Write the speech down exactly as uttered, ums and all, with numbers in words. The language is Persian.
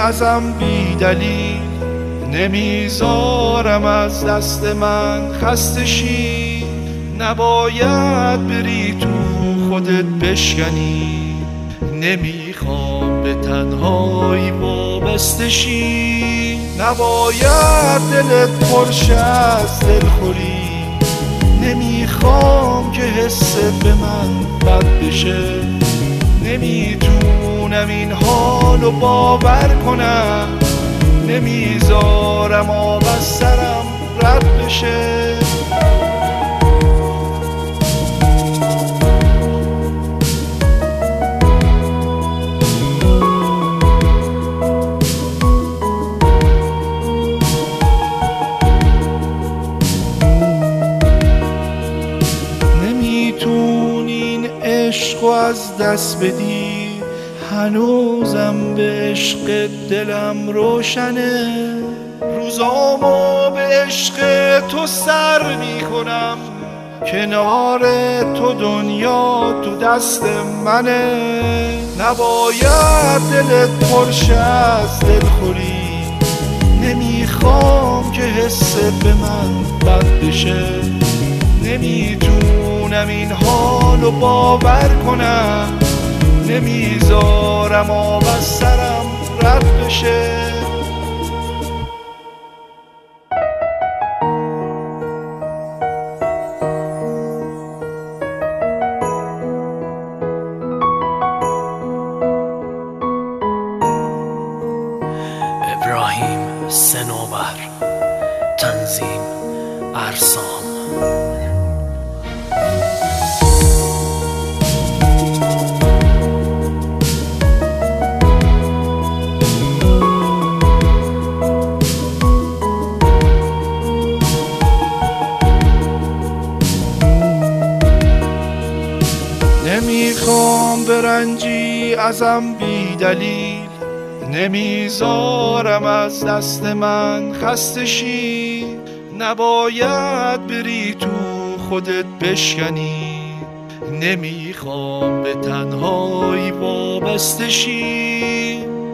ازم بی دلیل، نمیذارم از دست من خسته شی. نباید بری تو خودت بشکنی، نمیخوام به تنهایی وابسته شی. نباید دلت پرشه از دلخوری، نمیخوام که حست به من بد بشه. نمیتونم این حالو باور کنم، نمیذارم آب از سرم رد بشه. نمیتونین عشقو از دست بدی، هنوزم به عشق دلم روشنه. روزامو به عشق تو سر میکنم، کنار تو دنیا تو دست منه. نباید دلت پرشه از دلخوری، نمیخوام که حست به من بد بشه. نمیتونم این حالو باور کنم، نمیذارم آب از سرم رد بشه. ابراهیم سنوبر، تنظیم ارسام. نمیخوام برنجی ازم بی دلیل، نمیذارم از دست من خسته شی. نباید بری تو خودت بشکنی، نمیخوام به تنهایی وابسته شی.